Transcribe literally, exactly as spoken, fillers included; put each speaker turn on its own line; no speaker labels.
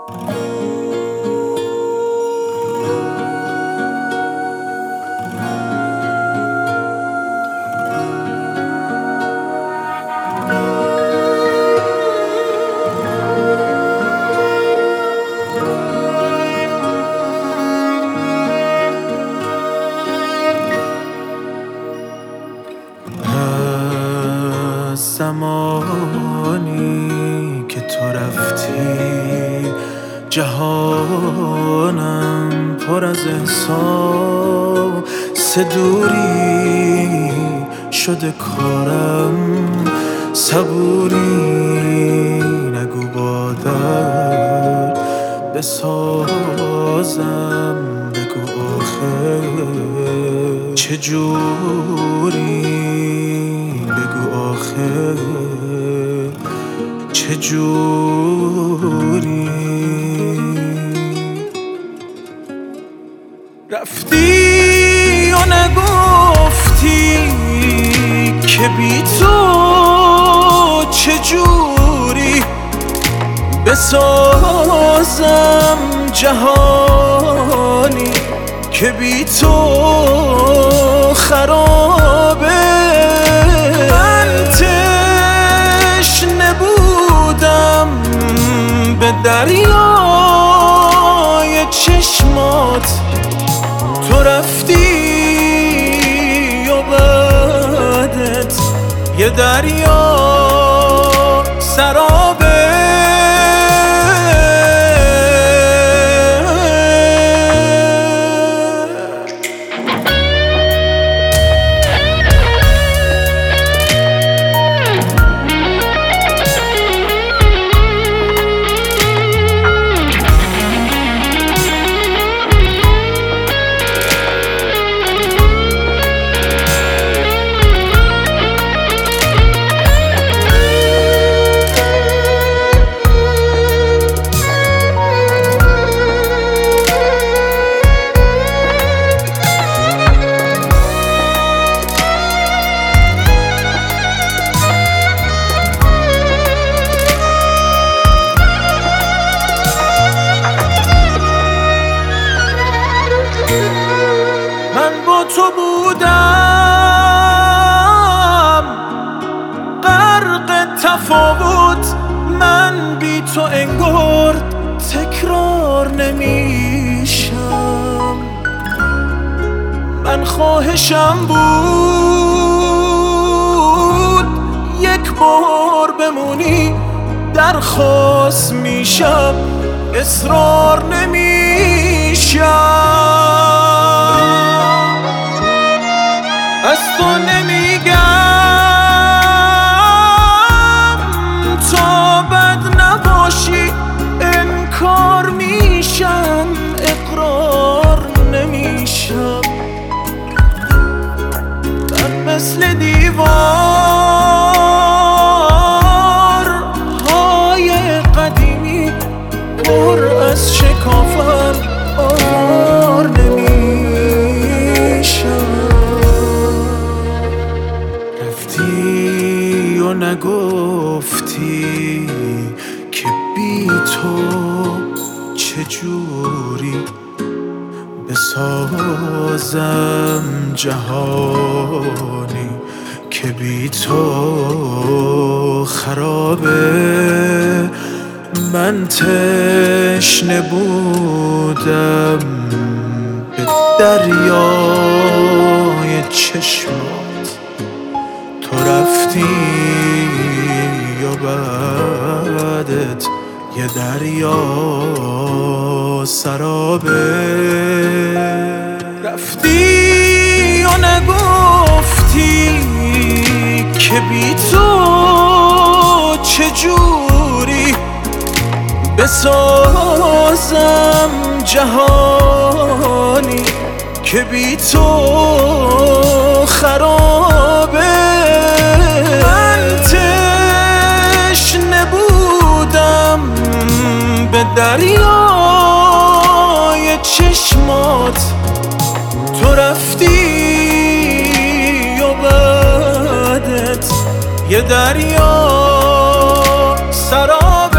زمانی که تو رفتی جهانم پر از احساس دوری شده کارم، صبوری نگو با درد بسازم، بگو آخه چجوری، بگو آخه چجوری. رفتی و نگفتی که بی تو چجوری بسازم جهانی که بی تو خرابه. من تشنه بودم به دریای چشمات، تو رفتی و بعدت یه دریا سرابه. من با تو بودم غرق تفاوت، من بی تو انگار تکرار نمیشم. من خواهشم بود یک بار بمونی، درخواست میشم اصرار نمیشم. از تو نمیگم تا بد نباشی، انکار میشم اقرار نمیشم. من مثل دیوار های قدیمی پر از شکافم آوار نمیشم. رفتی و نگفتی که بی تو چجوری بسازم جهانی که بی تو خرابه. من تشنه بودم به دریای چشمات، تو رفتی و بعدت یه دریا سرابه. رفتی و نگفتی که بی تو چجوری بسازم جهانی که بی تو خرابه. من تشنه بودم به دریای چشمات، تو رفتی و بعدت یه دریا سراب.